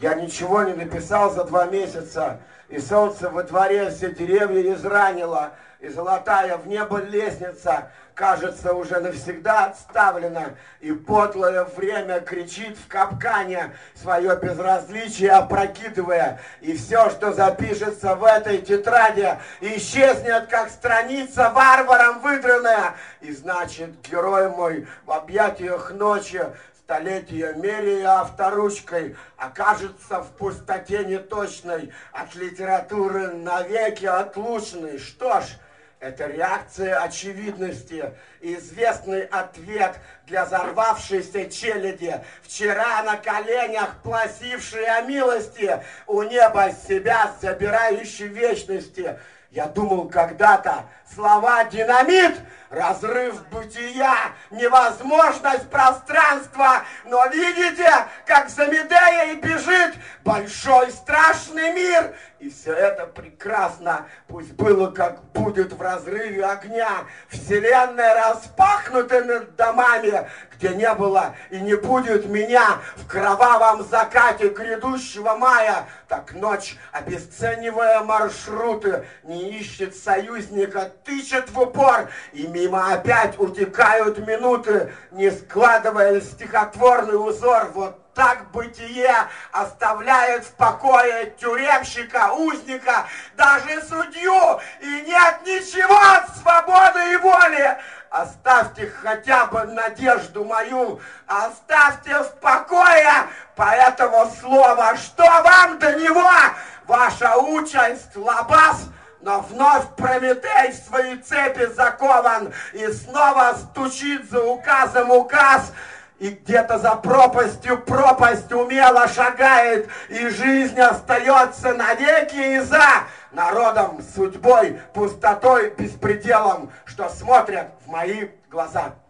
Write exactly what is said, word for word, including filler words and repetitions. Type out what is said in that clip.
Я ничего не написал за два месяца, и солнце во дворе все деревья изранило, и золотая в небо лестница, кажется, уже навсегда отставлена, и подлое время кричит в капкане свое безразличие опрокидывая, и все, что запишется в этой тетради, исчезнет, как страница варваром выдранная, и значит, герой мой в объятиях ночи, столетия меряя авторучкой, окажется в пустоте неточной, от литературы навеки отлученной. Что ж, это реакция очевидности, известный ответ для взорвавшейся челяди, вчера на коленях пласившей о милости, у неба себя забирающей вечности. Я думал когда-то, слова динамит, разрыв бытия, невозможность пространства, но видите, как за Медеей бежит большой страшный мир. И все это прекрасно, пусть было как будет в разрыве огня, вселенная распахнута над домами, где не было и не будет меня в кровавом закате грядущего мая. Так ночь, обесценивая маршруты, не ищет союзника, тычет в упор, и мимо опять утекают минуты, не складывая стихотворный узор. Вот так бытие оставляет в покое тюремщика, узника, даже судью, и нет ничего от свободы и воли. Оставьте хотя бы надежду мою, оставьте в покое поэтому слова, что вам до него? Ваша участь лабаз, но вновь Прометей в свои цепи закован и снова стучит за указом указ. И где-то за пропастью пропасть умело шагает, и жизнь остается навеки и за народом, судьбой, пустотой, беспределом, что смотрят в мои глаза.